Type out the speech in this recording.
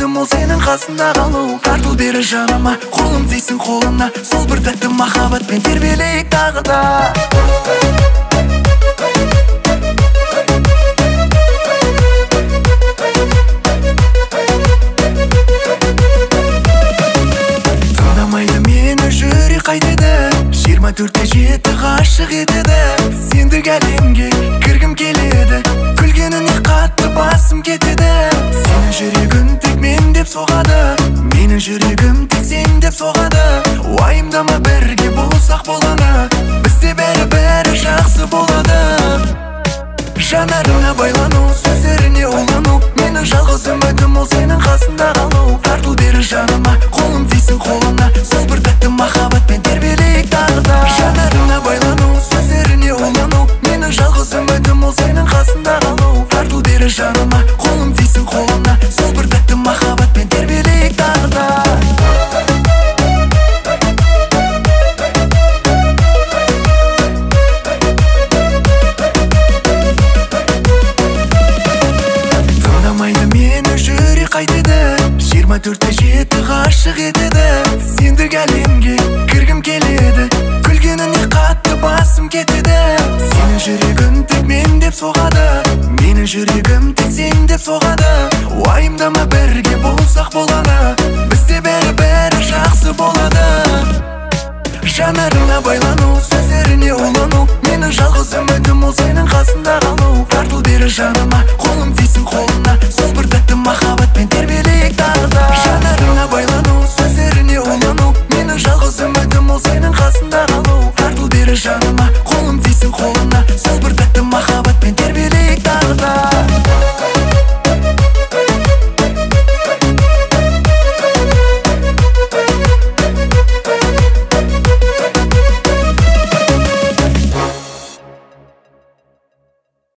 үмітім ол сенің қасында қалу. Тартыл бері жаныма, қолым тисін қолына, сол бір тәтті махаббатпен тербелейік тағы да. Тыңдамайды мені жүрек қайтеді, 24/7 ғашық етеді. Сендік әлемге кіргім келеді, күлгеніне қатты басым кетеді. Сенің жүрегің тек мен деп соғады, менің жүрегім тек сен деп соғады. Уайымдама, бірге болсақ болғаны, бізде бәрі жақсы болады. Жанарына байлану, сөздеріне улану, менің жалғыз үмітім ол сенің қасында қалу. Тартыл бері жаныма, қолым тисін қолына, сол бір тәтті махаббатпен тербелейік тағы да. Жанарына байлану, сөздеріне улану, менің жалғыз үмітім ол сенің қасында қалу. Тартыл бері жаныма, қолым тисін қолына, сол бір тәтті махаббатпен тербелейік тағы да. Қайтеді, 24/7 ғашық етеді. Сендік әлемге кіргім келеді, күлгеніне қатты басым кетеді. Сенің жүрегің тек мен деп соғады, менің жүрегім тек сен деп соғады. Уайымдама, бірге болсақ болғаны, бізде бәрі жақсы болады. Жанарына байлану, сөздеріне улану, менің жалғыз үмітім ол сенің қасында қалу. Тартыл бері жаныма, қолым тисін қолына, сол бір тәтті махаббатпен тербелейік тағы да. Жанарына байлану, сөздеріне улану, менің жалғыз үмітім ол сенің қасында қалу. Тартыл бері жаныма.